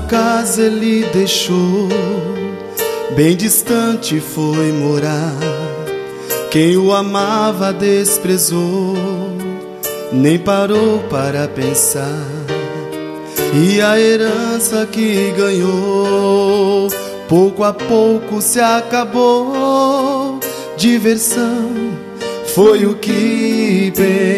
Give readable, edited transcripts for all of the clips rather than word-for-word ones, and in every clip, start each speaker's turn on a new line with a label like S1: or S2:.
S1: casa ele deixou, bem distante foi morar. Quem o amava desprezou, nem parou para pensar. E a herança que ganhou, pouco a pouco se acabou. Diversão foi o que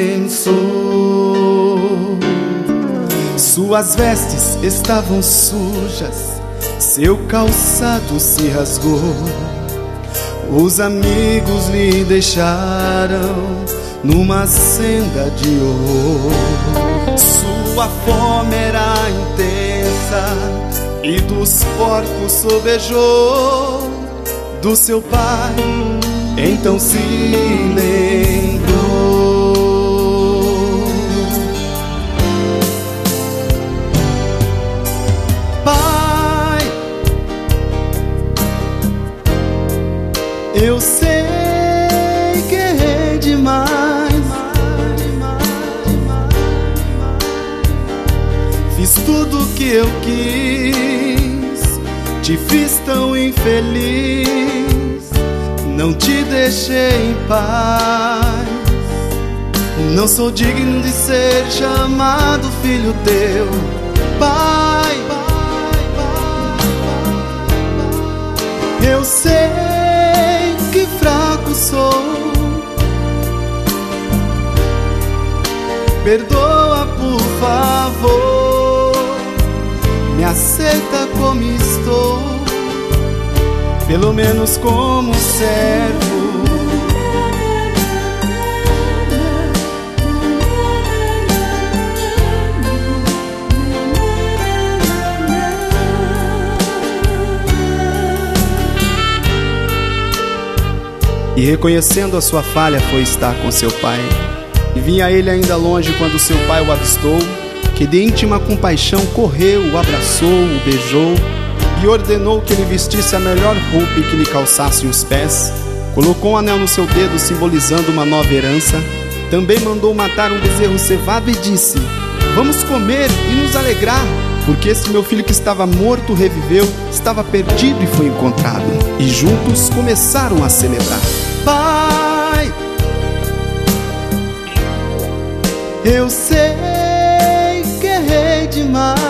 S1: pensou. Suas vestes estavam sujas, seu calçado se rasgou. Os amigos lhe deixaram numa senda de horror. Sua fome era intensa e dos porcos sobejou. Do seu pai então se lembrou. Pai, eu sei que errei demais, fiz tudo que eu quis, te fiz tão infeliz, não te deixei em paz. Não sou digno de ser chamado filho teu. Pai, eu sei que fraco sou, perdoa por favor, me aceita como estou, pelo menos como servo. E reconhecendo a sua falha foi estar com seu pai. E vinha ele ainda longe quando seu pai o avistou, que de íntima compaixão correu, o abraçou, o beijou e ordenou que ele vestisse a melhor roupa e que lhe calçasse os pés. Colocou um anel no seu dedo simbolizando uma nova herança. Também mandou matar um bezerro cevado e disse: vamos comer e nos alegrar, porque esse meu filho que estava morto reviveu, estava perdido e foi encontrado. E juntos começaram a celebrar. Pai, eu sei que errei demais,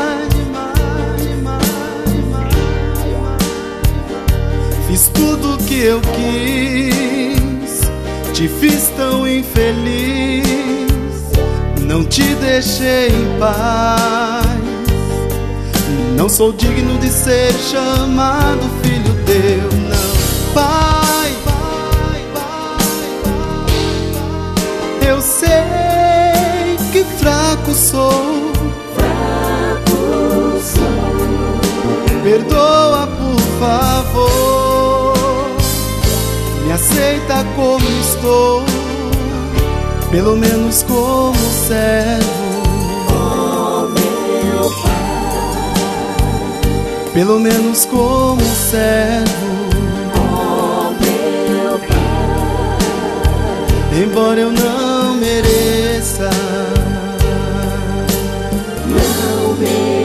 S1: fiz tudo que eu quis, te fiz tão infeliz, não te deixei em paz. Não sou digno de ser chamado filho teu, não. Pai, eu sei que fraco sou, perdoa por favor, me aceita como estou, pelo menos como servo. Pelo menos como servo, embora eu não mereça.
S2: Não mereça.